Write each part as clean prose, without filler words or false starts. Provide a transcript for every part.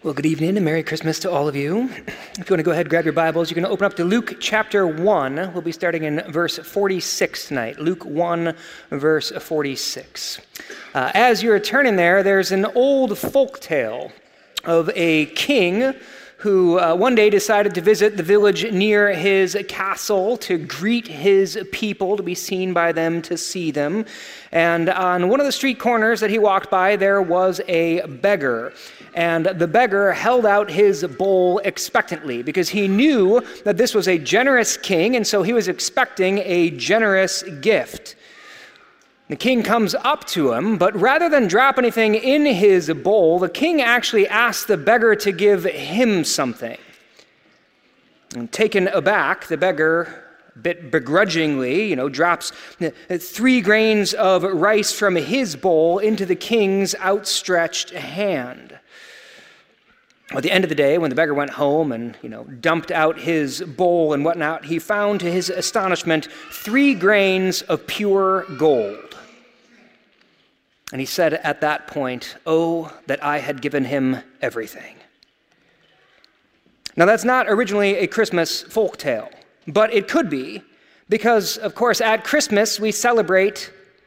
Well, good evening and Merry Christmas to all of you. If you want to go ahead and grab your Bibles, you can open up to Luke chapter 1. We'll be starting in verse 46 tonight. Luke 1, verse 46. As you're turning there, there's an old folk tale of a king who one day decided to visit the village near his castle to greet his people, to be seen by them, to see them. And on one of the street corners that he walked by, there was a beggar. And the beggar held out his bowl expectantly because he knew that this was a generous king, and so he was expecting a generous gift. The king comes up to him, but rather than drop anything in his bowl, the king actually asks the beggar to give him something. And taken aback, the beggar, a bit begrudgingly, drops 3 grains of rice from his bowl into the king's outstretched hand. At the end of the day, when the beggar went home and, dumped out his bowl and whatnot, he found, to his astonishment, 3 grains of pure gold. And he said at that point, "Oh, that I had given him everything." Now, that's not originally a Christmas folktale, but it could be, because, of course, at Christmas we celebrate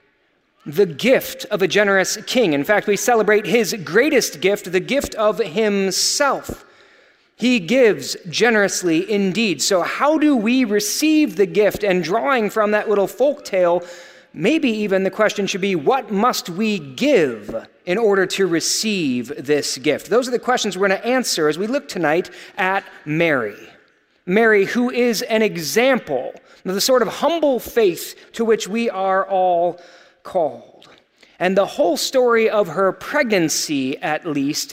the gift of a generous king. In fact, we celebrate his greatest gift, the gift of himself. He gives generously indeed. So how do we receive the gift? And drawing from that little folk tale, maybe even the question should be, what must we give in order to receive this gift? Those are the questions we're going to answer as we look tonight at Mary. Mary, who is an example of the sort of humble faith to which we are all called. And the whole story of her pregnancy, at least,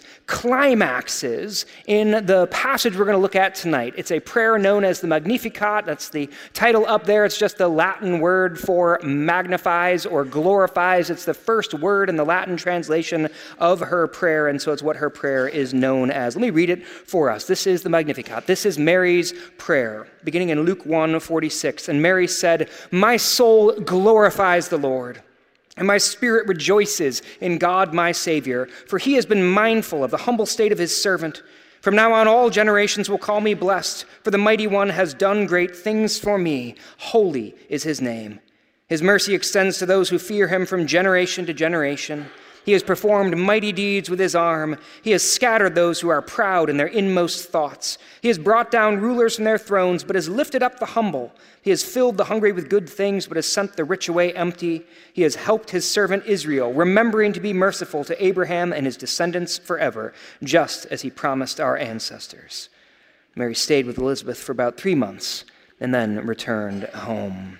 climaxes in the passage we're going to look at tonight. It's a prayer known as the Magnificat. That's the title up there. It's just the Latin word for magnifies or glorifies. It's the first word in the Latin translation of her prayer, and so it's what her prayer is known as. Let me read it for us. This is the Magnificat. This is Mary's prayer, beginning in Luke 1:46. And Mary said, "My soul glorifies the Lord, and my spirit rejoices in God my Savior, for he has been mindful of the humble state of his servant. From now on all generations will call me blessed, for the Mighty One has done great things for me. Holy is his name. His mercy extends to those who fear him from generation to generation. He has performed mighty deeds with his arm. He has scattered those who are proud in their inmost thoughts. He has brought down rulers from their thrones, but has lifted up the humble. He has filled the hungry with good things, but has sent the rich away empty. He has helped his servant Israel, remembering to be merciful to Abraham and his descendants forever, just as he promised our ancestors." Mary stayed with Elizabeth for about 3 months and then returned home.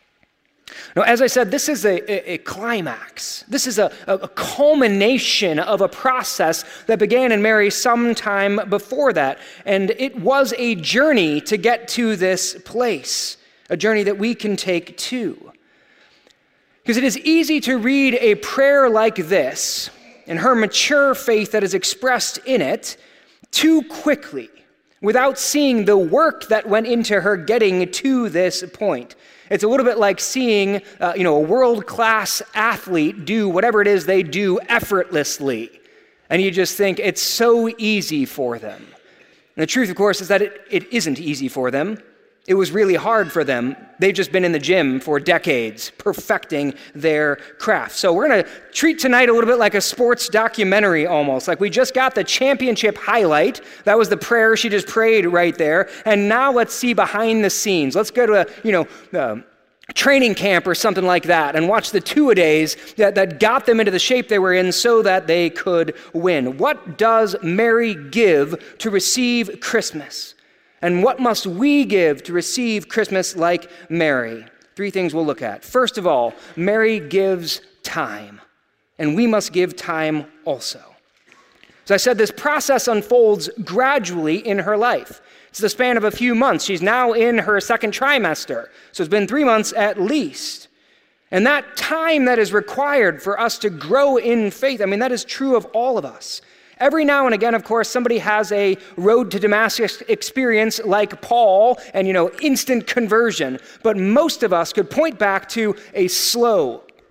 Now, as I said, this is a climax. This is a culmination of a process that began in Mary sometime before that. And it was a journey to get to this place, a journey that we can take too. Because it is easy to read a prayer like this and her mature faith that is expressed in it too quickly without seeing the work that went into her getting to this point. It's a little bit like seeing, a world-class athlete do whatever it is they do effortlessly. And you just think it's so easy for them. And the truth, of course, is that it isn't easy for them. It was really hard for them. They've just been in the gym for decades, perfecting their craft. So we're going to treat tonight a little bit like a sports documentary almost. Like we just got the championship highlight. That was the prayer she just prayed right there. And now let's see behind the scenes. Let's go to a training camp or something like that and watch the two-a-days that got them into the shape they were in so that they could win. What does Mary give to receive Christmas? And what must we give to receive Christmas like Mary? 3 things we'll look at. First of all, Mary gives time, and we must give time also. As I said, this process unfolds gradually in her life. It's the span of a few months. She's now in her 2nd trimester, so it's been 3 months at least. And that time that is required for us to grow in faith, that is true of all of us. Every now and again, of course, somebody has a road to Damascus experience like Paul and, instant conversion. But most of us could point back to a slow,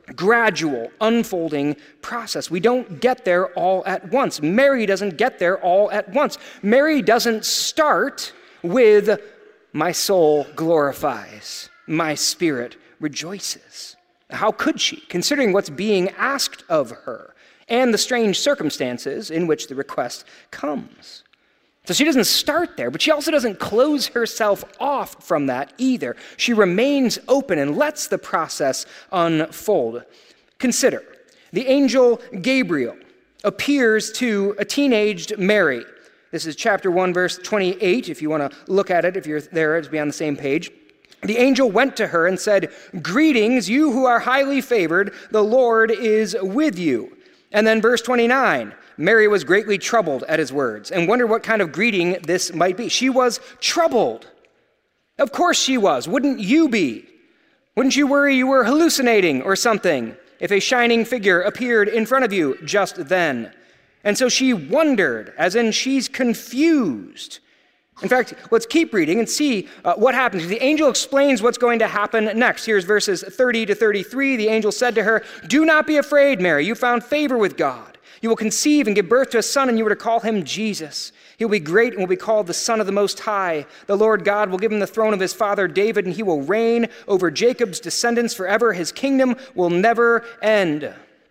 gradual, unfolding process. We don't get there all at once. Mary doesn't get there all at once. Mary doesn't start with, "My soul glorifies, my spirit rejoices." How could she, considering what's being asked of her and the strange circumstances in which the request comes? So she doesn't start there, but she also doesn't close herself off from that either. She remains open and lets the process unfold. Consider, the angel Gabriel appears to a teenaged Mary. This is chapter 1, verse 28. If you want to look at it, if you're there, it's be on the same page. The angel went to her and said, "Greetings, you who are highly favored, the Lord is with you." And then verse 29, Mary was greatly troubled at his words and wondered what kind of greeting this might be. She was troubled. Of course she was. Wouldn't you be? Wouldn't you worry you were hallucinating or something if a shining figure appeared in front of you just then? And so she wondered, as in she's confused. In fact, let's keep reading and see what happens. The angel explains what's going to happen next. Here's verses 30 to 33. The angel said to her, "Do not be afraid, Mary. You found favor with God. You will conceive and give birth to a son, and you are to call him Jesus. He will be great and will be called the Son of the Most High. The Lord God will give him the throne of his father David, and he will reign over Jacob's descendants forever. His kingdom will never end."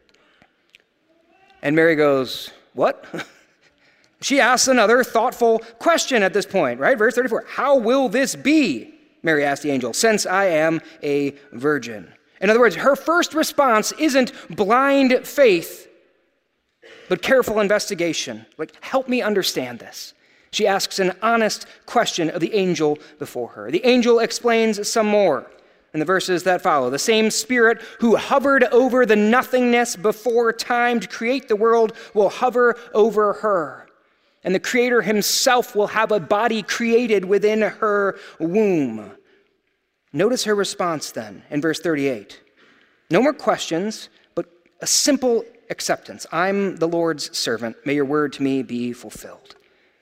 And Mary goes, "What?" She asks another thoughtful question at this point, right? Verse 34, "How will this be?" Mary asked the angel, "since I am a virgin." In other words, her first response isn't blind faith, but careful investigation. Like, help me understand this. She asks an honest question of the angel before her. The angel explains some more in the verses that follow. The same Spirit who hovered over the nothingness before time to create the world will hover over her. And the Creator himself will have a body created within her womb. Notice her response then in verse 38. No more questions, but a simple acceptance. "I'm the Lord's servant. May your word to me be fulfilled."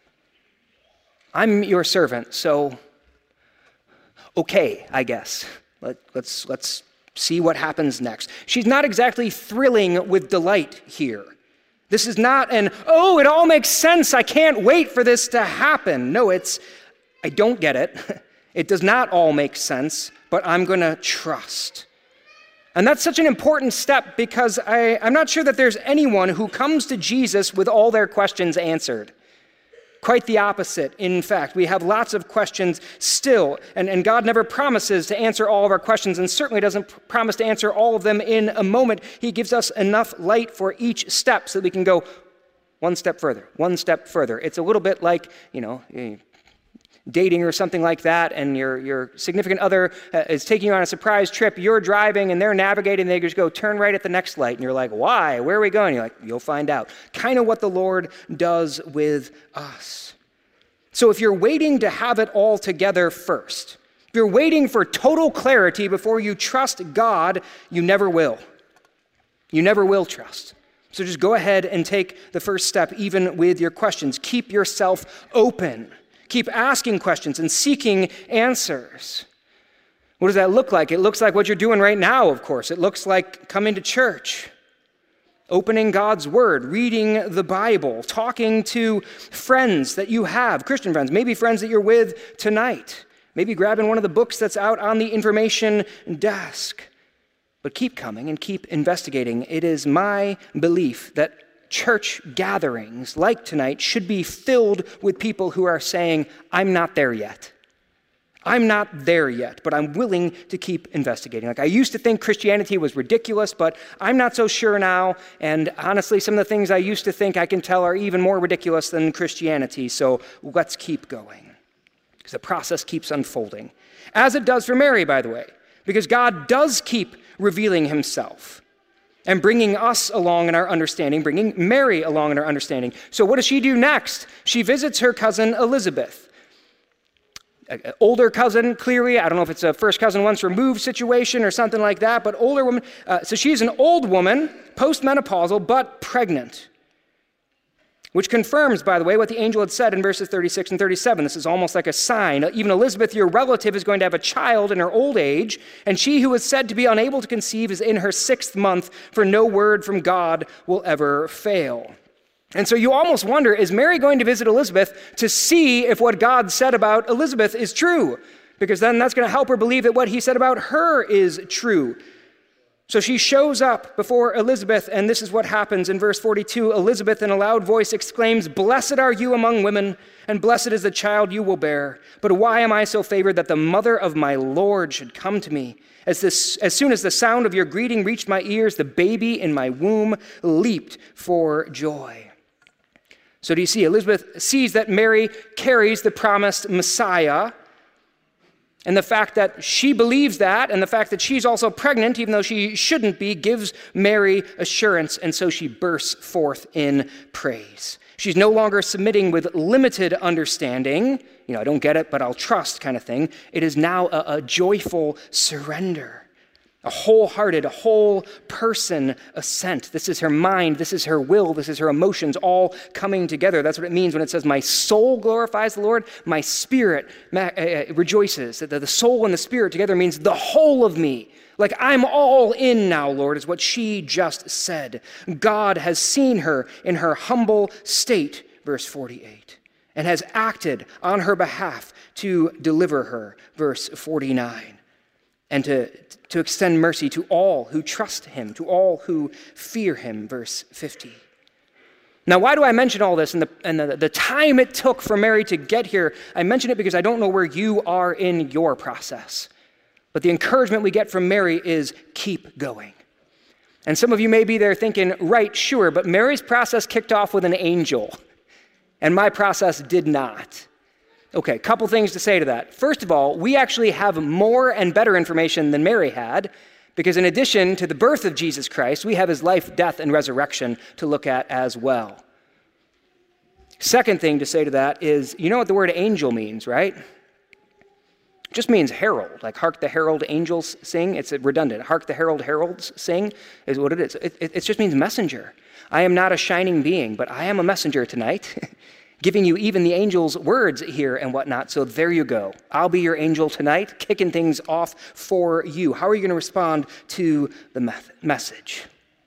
I'm your servant, so okay, I guess. Let's see what happens next. She's not exactly thrilling with delight here. This is not an, "Oh, it all makes sense. I can't wait for this to happen." No, it's, "I don't get it. It does not all make sense, but I'm going to trust." And that's such an important step because I'm not sure that there's anyone who comes to Jesus with all their questions answered. Quite the opposite. In fact, we have lots of questions still, and God never promises to answer all of our questions and certainly doesn't promise to answer all of them in a moment. He gives us enough light for each step so that we can go one step further, one step further. It's a little bit like, dating or something like that, and your significant other is taking you on a surprise trip. You're driving and they're navigating. They just go, "Turn right at the next light." And you're like, "Why? Where are we going?" You're like, "You'll find out." Kind of what the Lord does with us. So if you're waiting to have it all together first, if you're waiting for total clarity before you trust God, you never will. You never will trust. So just go ahead and take the first step, even with your questions. Keep yourself open. Keep asking questions and seeking answers. What does that look like? It looks like what you're doing right now, of course. It looks like coming to church, opening God's Word, reading the Bible, talking to friends that you have, Christian friends, maybe friends that you're with tonight, maybe grabbing one of the books that's out on the information desk. But keep coming and keep investigating. It is my belief that church gatherings like tonight should be filled with people who are saying, "I'm not there yet. I'm not there yet, but I'm willing to keep investigating. Like, I used to think Christianity was ridiculous, but I'm not so sure now. And honestly, some of the things I used to think I can tell are even more ridiculous than Christianity. So let's keep going." Because the process keeps unfolding. As it does for Mary, by the way, because God does keep revealing himself and bringing us along in our understanding, bringing Mary along in our understanding. So what does she do next? She visits her cousin Elizabeth. An older cousin, clearly. I don't know if it's a first cousin once removed situation or something like that, but older woman. So she's an old woman, postmenopausal, but pregnant. which confirms, by the way, what the angel had said in verses 36 and 37. This is almost like a sign. Even Elizabeth, your relative, is going to have a child in her old age, and she who was said to be unable to conceive is in her 6th month, for no word from God will ever fail. And so you almost wonder, is Mary going to visit Elizabeth to see if what God said about Elizabeth is true? Because then that's going to help her believe that what he said about her is true. So she shows up before Elizabeth, and this is what happens in verse 42. Elizabeth, in a loud voice, exclaims, "Blessed are you among women, and blessed is the child you will bear. But why am I so favored that the mother of my Lord should come to me? As soon as the sound of your greeting reached my ears, the baby in my womb leaped for joy." So do you see? Elizabeth sees that Mary carries the promised Messiah, and the fact that she believes that, and the fact that she's also pregnant, even though she shouldn't be, gives Mary assurance, and so she bursts forth in praise. She's no longer submitting with limited understanding, I don't get it, but I'll trust kind of thing. It is now a joyful surrender, a wholehearted, a whole person assent. This is her mind, this is her will, this is her emotions all coming together. That's what it means when it says, my soul glorifies the Lord, my spirit rejoices. The soul and the spirit together means the whole of me. Like, I'm all in now, Lord, is what she just said. God has seen her in her humble state, verse 48, and has acted on her behalf to deliver her, verse 49. And to extend mercy to all who trust him, to all who fear him, verse 50. Now, why do I mention all this and the time it took for Mary to get here? I mention it because I don't know where you are in your process. But the encouragement we get from Mary is keep going. And some of you may be there thinking, right, sure, but Mary's process kicked off with an angel, and my process did not. Okay, a couple things to say to that. First of all, we actually have more and better information than Mary had, because in addition to the birth of Jesus Christ, we have his life, death, and resurrection to look at as well. Second thing to say to that is, you know what the word angel means, right? It just means herald, like hark the herald angels sing. It's redundant. Hark the herald heralds sing is what it is. It just means messenger. I am not a shining being, but I am a messenger tonight. Giving you even the angel's words here and whatnot. So there you go. I'll be your angel tonight, kicking things off for you. How are you going to respond to the message?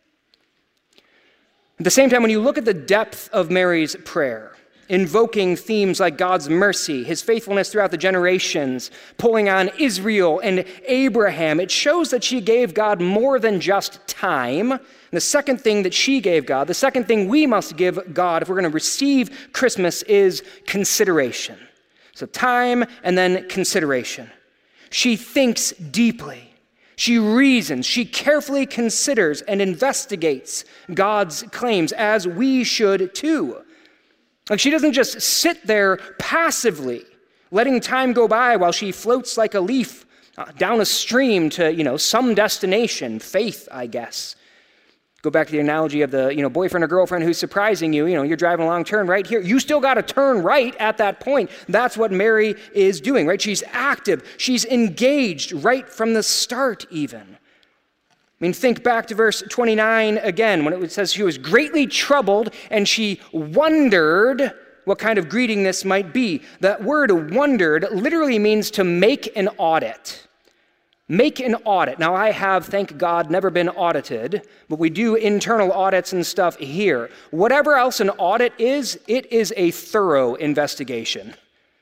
At the same time, when you look at the depth of Mary's prayer, invoking themes like God's mercy, his faithfulness throughout the generations, pulling on Israel and Abraham, it shows that she gave God more than just time. And the second thing that she gave God, the second thing we must give God if we're going to receive Christmas is consideration. So time and then consideration. She thinks deeply. She reasons. She carefully considers and investigates God's claims, as we should too. Like, she doesn't just sit there passively, letting time go by while she floats like a leaf down a stream to, some destination, faith, I guess. Go back to the analogy of the, boyfriend or girlfriend who's surprising you. You're driving along, turn right here. You still got to turn right at that point. That's what Mary is doing, right? She's active. She's engaged right from the start even. Think back to verse 29 again, when it says she was greatly troubled and she wondered what kind of greeting this might be. That word wondered literally means to make an audit. Make an audit. Now, I have, thank God, never been audited, but we do internal audits and stuff here. Whatever else an audit is, it is a thorough investigation.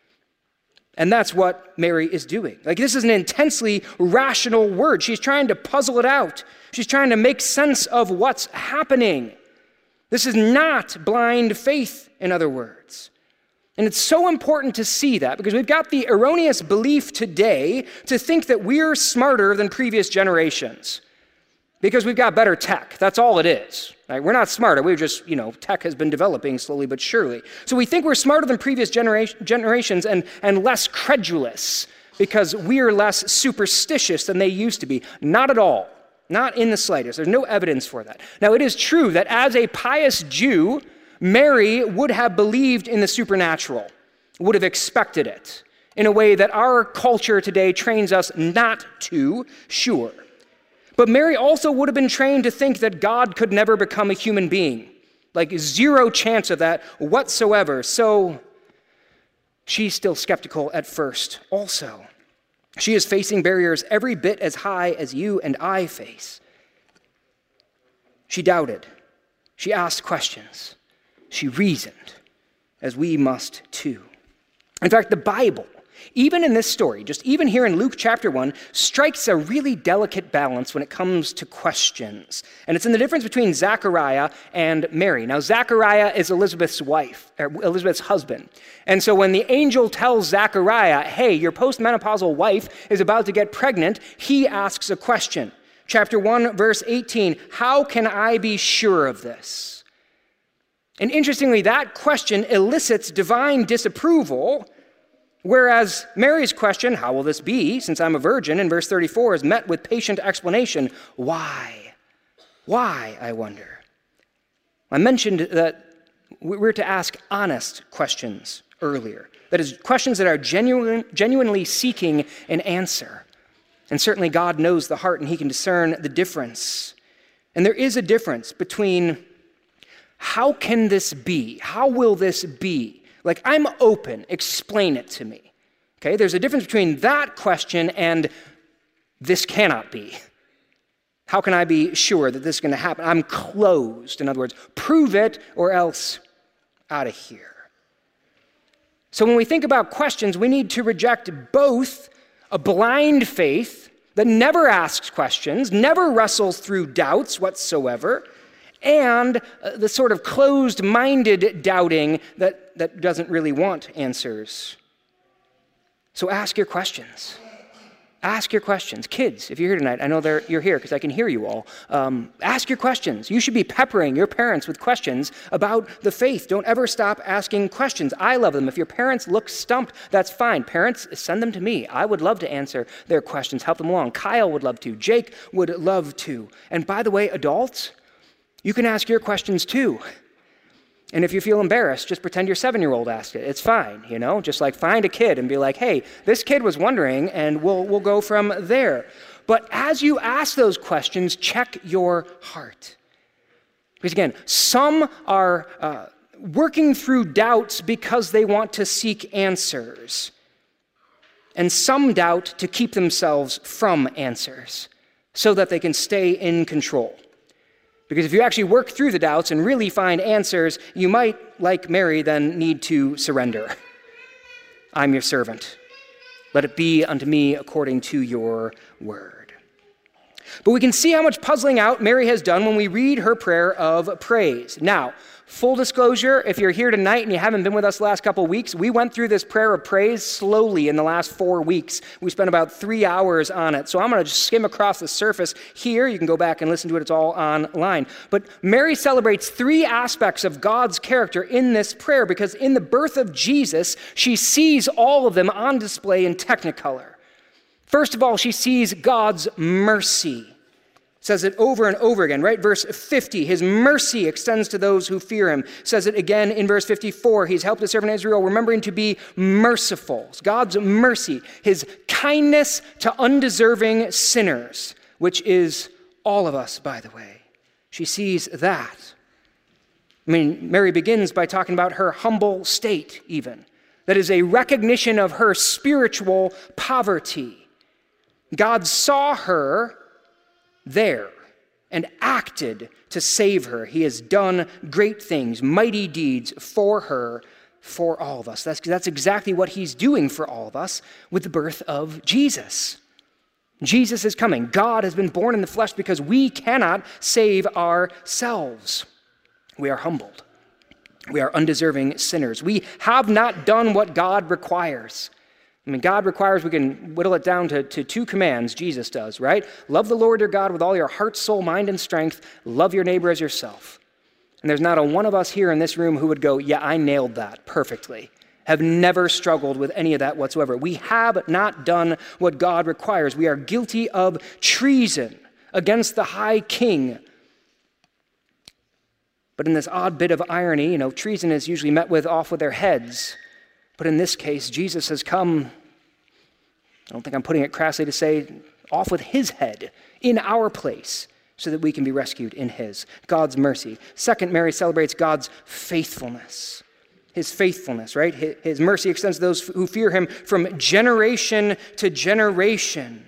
And that's what Mary is doing. This is an intensely rational word. She's trying to puzzle it out. She's trying to make sense of what's happening. This is not blind faith, in other words. And it's so important to see that, because we've got the erroneous belief today to think that we're smarter than previous generations because we've got better tech. That's all it is. Right? We're not smarter. We're just, tech has been developing slowly but surely. So we think we're smarter than previous generations and less credulous because we're less superstitious than they used to be. Not at all. Not in the slightest. There's no evidence for that. Now, it is true that as a pious Jew, Mary would have believed in the supernatural, would have expected it, in a way that our culture today trains us not to, sure. But Mary also would have been trained to think that God could never become a human being. Like zero chance of that whatsoever. So she's still skeptical at first also. She is facing barriers every bit as high as you and I face. She doubted. She asked questions. She reasoned, as we must too. In fact, the Bible, even in this story, just even here in Luke chapter 1, strikes a really delicate balance when it comes to questions. And it's in the difference between Zechariah and Mary. Now, Zechariah is Elizabeth's wife, or Elizabeth's husband. And so when the angel tells Zechariah, hey, your postmenopausal wife is about to get pregnant, he asks a question. Chapter 1, verse 18, how can I be sure of this? And interestingly, that question elicits divine disapproval, whereas Mary's question, how will this be, since I'm a virgin, in verse 34, is met with patient explanation. Why? Why, I wonder? I mentioned that we're to ask honest questions earlier. That is, questions that are genuinely seeking an answer. And certainly God knows the heart and he can discern the difference. And there is a difference between how can this be? How will this be? Like, I'm open, explain it to me. Okay, there's a difference between that question and this cannot be. How can I be sure that this is going to happen? I'm closed. In other words, prove it or else out of here. So when we think about questions, we need to reject both a blind faith that never asks questions, never wrestles through doubts whatsoever, and the sort of closed-minded doubting that doesn't really want answers. So ask your questions. Ask your questions. Kids, if you're here tonight, I know you're here because I can hear you all. Ask your questions. You should be peppering your parents with questions about the faith. Don't ever stop asking questions. I love them. If your parents look stumped, that's fine. Parents, send them to me. I would love to answer their questions, help them along. Kyle would love to. Jake would love to. And by the way, adults, you can ask your questions too. And if you feel embarrassed, just pretend your 7-year-old asked it. It's fine, you know? Just like find a kid and be like, hey, this kid was wondering, and we'll go from there. But as you ask those questions, check your heart. Because again, some are working through doubts because they want to seek answers. And some doubt to keep themselves from answers so that they can stay in control. Because if you actually work through the doubts and really find answers, you might, like Mary, then need to surrender. I'm your servant. Let it be unto me according to your word. But we can see how much puzzling out Mary has done when we read her prayer of praise. Now, full disclosure, if you're here tonight and you haven't been with us the last couple of weeks, we went through this prayer of praise slowly in the last 4 weeks. We spent about 3 hours on it. So I'm going to just skim across the surface here. You can go back and listen to it. It's all online. But Mary celebrates 3 aspects of God's character in this prayer because in the birth of Jesus, she sees all of them on display in Technicolor. First of all, she sees God's mercy. Says it over and over again, right? Verse 50, his mercy extends to those who fear him. Says it again in verse 54, he's helped his servant Israel, remembering to be merciful. It's God's mercy, his kindness to undeserving sinners, which is all of us, by the way. She sees that. I mean, Mary begins by talking about her humble state, even. That is a recognition of her spiritual poverty. God saw her there and acted to save her. He has done great things, mighty deeds for her, for all of us. That's exactly what he's doing for all of us with the birth of Jesus. Jesus is coming. God has been born in the flesh because we cannot save ourselves. We are humbled. We are undeserving sinners. We have not done what God requires. I mean, God requires, we can whittle it down to 2 commands, Jesus does, right? Love the Lord your God with all your heart, soul, mind, and strength. Love your neighbor as yourself. And there's not a one of us here in this room who would go, yeah, I nailed that perfectly. Have never struggled with any of that whatsoever. We have not done what God requires. We are guilty of treason against the high king. But in this odd bit of irony, treason is usually met with off with their heads. But in this case, Jesus has come, I don't think I'm putting it crassly to say, off with his head in our place, so that we can be rescued in his, God's mercy. Second, Mary celebrates God's faithfulness. His faithfulness, right? His mercy extends to those who fear him from generation to generation.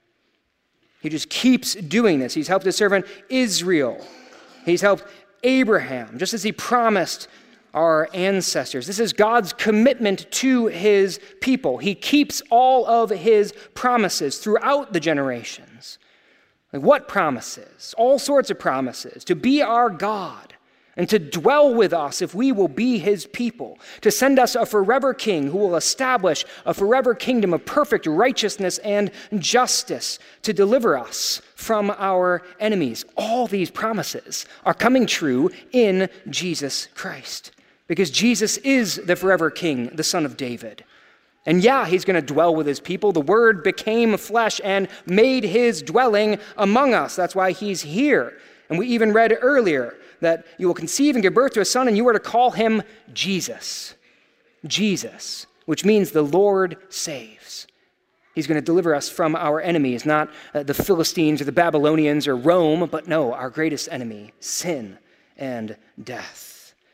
He just keeps doing this. He's helped his servant Israel. He's helped Abraham, just as he promised our ancestors. This is God's commitment to his people. He keeps all of his promises throughout the generations. Like what promises? All sorts of promises. To be our God and to dwell with us if we will be his people. To send us a forever king who will establish a forever kingdom of perfect righteousness and justice. To deliver us from our enemies. All these promises are coming true in Jesus Christ. Because Jesus is the forever king, the Son of David. And yeah, he's going to dwell with his people. The Word became flesh and made his dwelling among us. That's why he's here. And we even read earlier that you will conceive and give birth to a son, and you are to call him Jesus. Jesus, which means the Lord saves. He's going to deliver us from our enemies, not the Philistines or the Babylonians or Rome, but no, our greatest enemy, sin and death.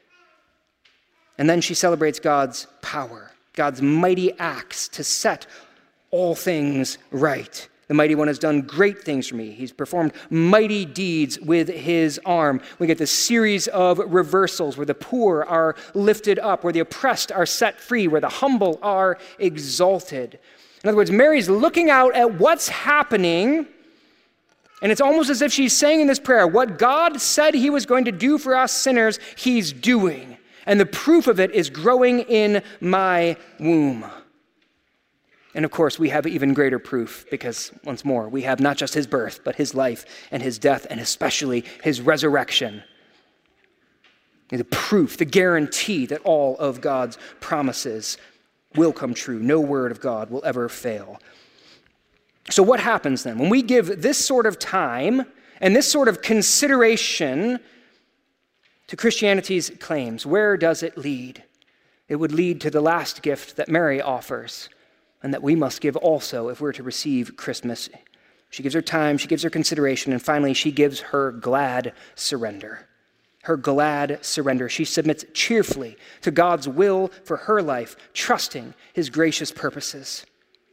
And then she celebrates God's power, God's mighty acts to set all things right. The Mighty One has done great things for me. He's performed mighty deeds with his arm. We get this series of reversals where the poor are lifted up, where the oppressed are set free, where the humble are exalted. In other words, Mary's looking out at what's happening, and it's almost as if she's saying in this prayer, what God said he was going to do for us sinners, he's doing. And the proof of it is growing in my womb. And of course, we have even greater proof because, once more, we have not just his birth, but his life and his death, and especially his resurrection. The proof, the guarantee that all of God's promises will come true. No word of God will ever fail. So what happens then? When we give this sort of time and this sort of consideration to Christianity's claims, where does it lead? It would lead to the last gift that Mary offers, and that we must give also if we're to receive Christmas. She gives her time, she gives her consideration, and finally she gives her glad surrender. Her glad surrender. She submits cheerfully to God's will for her life, trusting his gracious purposes.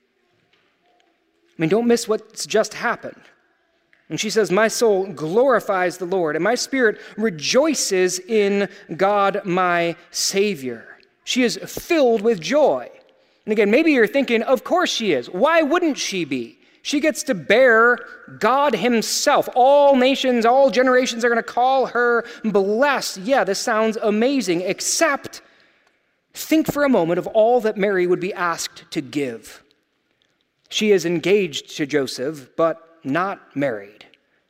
I mean, don't miss what's just happened. And she says, my soul glorifies the Lord, and my spirit rejoices in God my Savior. She is filled with joy. And again, maybe you're thinking, of course she is. Why wouldn't she be? She gets to bear God himself. All nations, all generations are going to call her blessed. Yeah, this sounds amazing, except think for a moment of all that Mary would be asked to give. She is engaged to Joseph, but not married.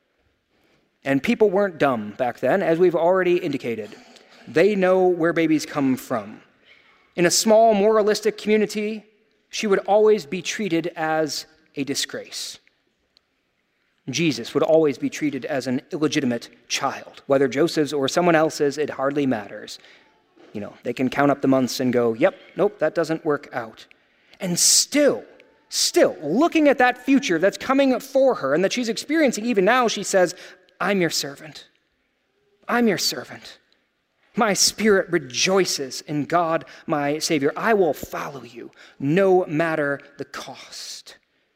And people weren't dumb back then, as we've already indicated. They know where babies come from. In a small moralistic community, she would always be treated as a disgrace. Jesus would always be treated as an illegitimate child. Whether Joseph's or someone else's, it hardly matters. You know, they can count up the months and go, yep, nope, that doesn't work out. And still, looking at that future that's coming for her and that she's experiencing even now, she says, I'm your servant. I'm your servant. My spirit rejoices in God, my Savior. I will follow you, no matter the cost.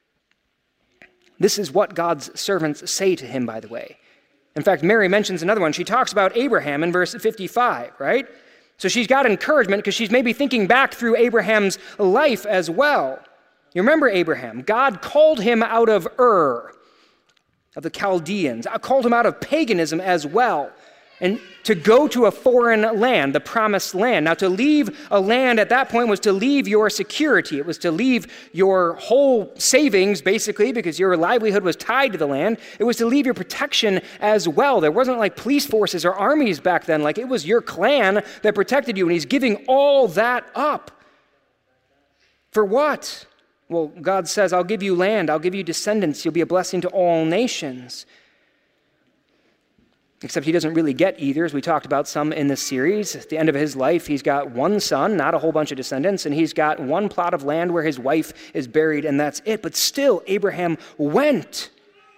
This is what God's servants say to him, by the way. In fact, Mary mentions another one. She talks about Abraham in verse 55, right? So she's got encouragement because she's maybe thinking back through Abraham's life as well. You remember Abraham. God called him out of Ur, of the Chaldeans. I called him out of paganism as well. And to go to a foreign land, the promised land. Now, to leave a land at that point was to leave your security. It was to leave your whole savings, basically, because your livelihood was tied to the land. It was to leave your protection as well. There wasn't like police forces or armies back then. Like, it was your clan that protected you, and he's giving all that up. For what? Well, God says, I'll give you land. I'll give you descendants. You'll be a blessing to all nations. Except he doesn't really get either, as we talked about some in this series. At the end of his life, he's got one son, not a whole bunch of descendants, and he's got one plot of land where his wife is buried, and that's it. But still, Abraham went.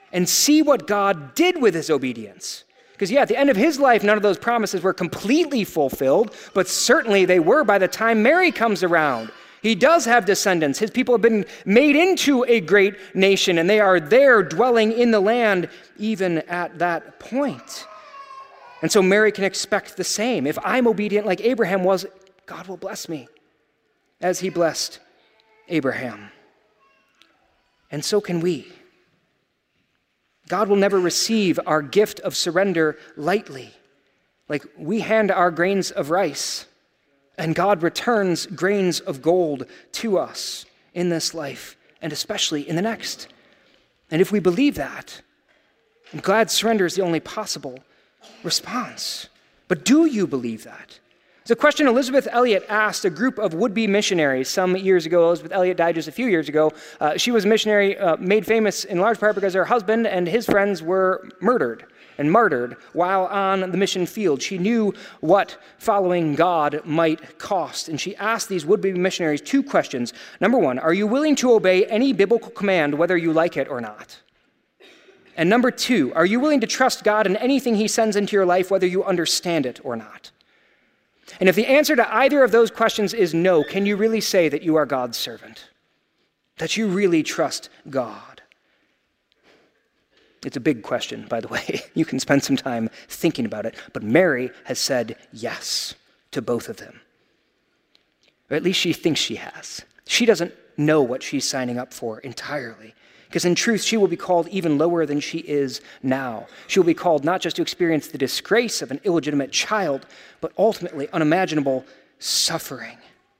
and see what God did with his obedience. Because at the end of his life, none of those promises were completely fulfilled, but certainly they were by the time Mary comes around. He does have descendants. His people have been made into a great nation, and they are there dwelling in the land even at that point. And so Mary can expect the same. If I'm obedient like Abraham was, God will bless me as he blessed Abraham. And so can we. God will never receive our gift of surrender lightly. Like we hand our grains of rice, and God returns grains of gold to us in this life, and especially in the next. And if we believe that, I'm glad surrender is the only possible response. But do you believe that? It's a question Elisabeth Elliot asked a group of would-be missionaries some years ago. Elisabeth Elliot died just a few years ago. She was a missionary made famous in large part because her husband and his friends were murdered and martyred while on the mission field. She knew what following God might cost, and she asked these would-be missionaries two questions. Number one, are you willing to obey any biblical command whether you like it or not? And number two, are you willing to trust God in anything he sends into your life whether you understand it or not? And if the answer to either of those questions is no, can you really say that you are God's servant? That you really trust God? It's a big question, by the way. You can spend some time thinking about it. But Mary has said yes to both of them. Or at least she thinks she has. She doesn't know what she's signing up for entirely. Because in truth, she will be called even lower than she is now. She will be called not just to experience the disgrace of an illegitimate child, but ultimately unimaginable suffering.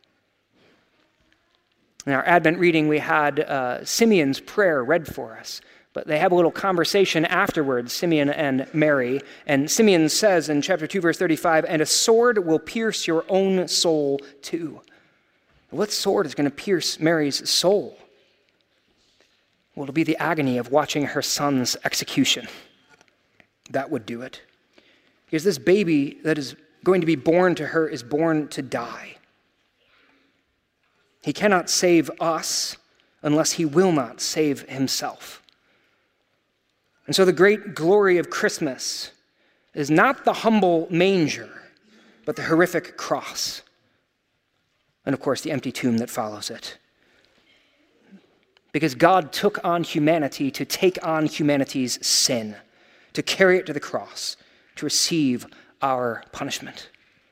In our Advent reading, we had Simeon's prayer read for us. But they have a little conversation afterwards, Simeon and Mary. And Simeon says in chapter 2, verse 35, "And a sword will pierce your own soul too." What sword is going to pierce Mary's soul? Well, it'll be the agony of watching her son's execution. That would do it. Because this baby that is going to be born to her is born to die. He cannot save us unless he will not save himself. And so the great glory of Christmas is not the humble manger, but the horrific cross. And of course, the empty tomb that follows it. Because God took on humanity to take on humanity's sin, to carry it to the cross, to receive our punishment.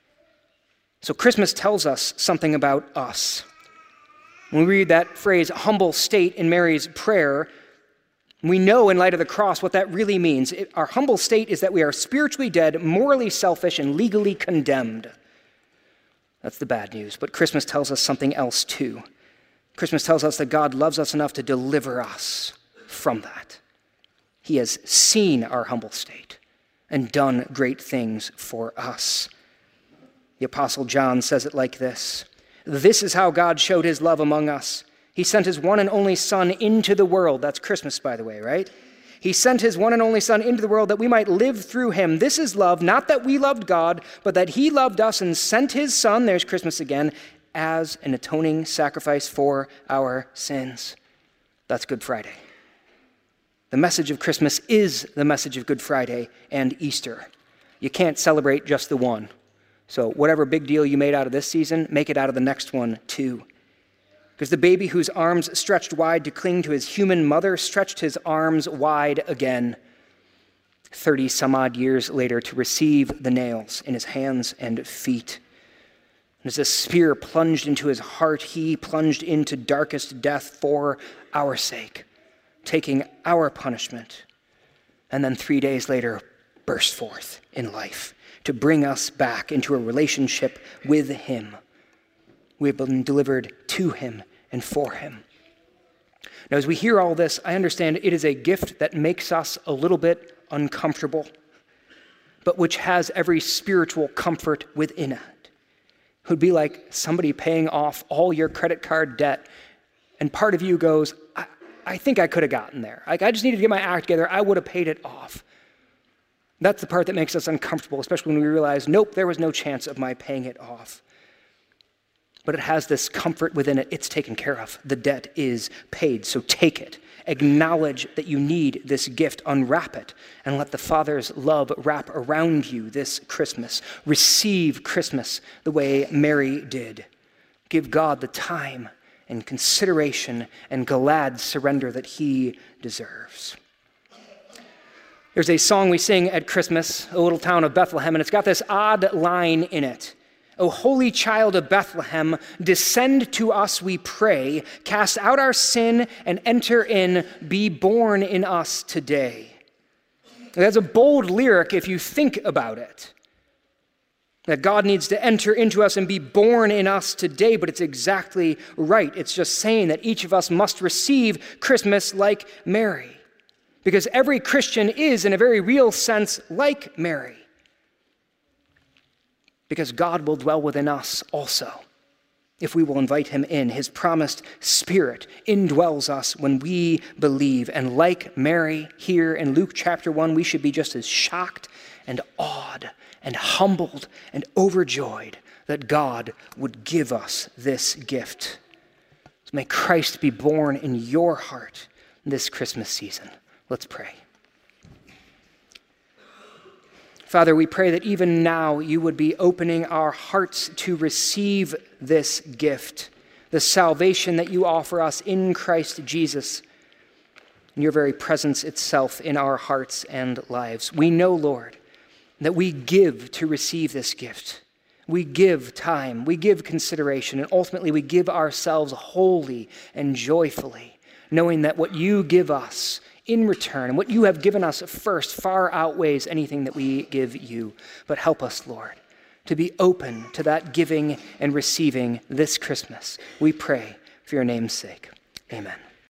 So Christmas tells us something about us. When we read that phrase, humble state, in Mary's prayer, we know in light of the cross what that really means. Our humble state is that we are spiritually dead, morally selfish, and legally condemned. That's the bad news. But Christmas tells us something else too. Christmas tells us that God loves us enough to deliver us from that. He has seen our humble state and done great things for us. The Apostle John says it like this: "This is how God showed his love among us. He sent his one and only Son into the world." That's Christmas, by the way, right? "He sent his one and only Son into the world that we might live through him. This is love, not that we loved God, but that he loved us and sent his Son," there's Christmas again, "as an atoning sacrifice for our sins." That's Good Friday. The message of Christmas is the message of Good Friday and Easter. You can't celebrate just the one. So whatever big deal you made out of this season, make it out of the next one too. Because the baby whose arms stretched wide to cling to his human mother stretched his arms wide again 30 some odd years later to receive the nails in his hands and feet. And as a spear plunged into his heart, he plunged into darkest death for our sake, taking our punishment, and then 3 days later burst forth in life to bring us back into a relationship with him. We have been delivered to him and for him. Now, as we hear all this, I understand it is a gift that makes us a little bit uncomfortable, but which has every spiritual comfort within it. It would be like somebody paying off all your credit card debt, and part of you goes, I think I could have gotten there. I just needed to get my act together. I would have paid it off. That's the part that makes us uncomfortable, especially when we realize, nope, there was no chance of my paying it off. But it has this comfort within it. It's taken care of. The debt is paid, so take it acknowledge that you need this gift, unwrap it, and let the Father's love wrap around you this Christmas. Receive Christmas the way Mary did. Give God the time and consideration and glad surrender that he deserves. There's a song we sing at Christmas, O Little Town of Bethlehem, and it's got this odd line in it. O holy child of Bethlehem, descend to us, we pray. Cast out our sin and enter in. Be born in us today. That's a bold lyric if you think about it. That God needs to enter into us and be born in us today, but it's exactly right. It's just saying that each of us must receive Christmas like Mary. Because every Christian is, in a very real sense, like Mary. Because God will dwell within us also, if we will invite him in. His promised Spirit indwells us when we believe. And like Mary here in Luke chapter 1, we should be just as shocked and awed and humbled and overjoyed that God would give us this gift. So may Christ be born in your heart this Christmas season. Let's pray. Father, we pray that even now you would be opening our hearts to receive this gift, the salvation that you offer us in Christ Jesus, and your very presence itself in our hearts and lives. We know, Lord, that we give to receive this gift. We give time, we give consideration, and ultimately we give ourselves wholly and joyfully, knowing that what you give us in return, and what you have given us first, far outweighs anything that we give you. But help us, Lord, to be open to that giving and receiving this Christmas. We pray for your name's sake. Amen.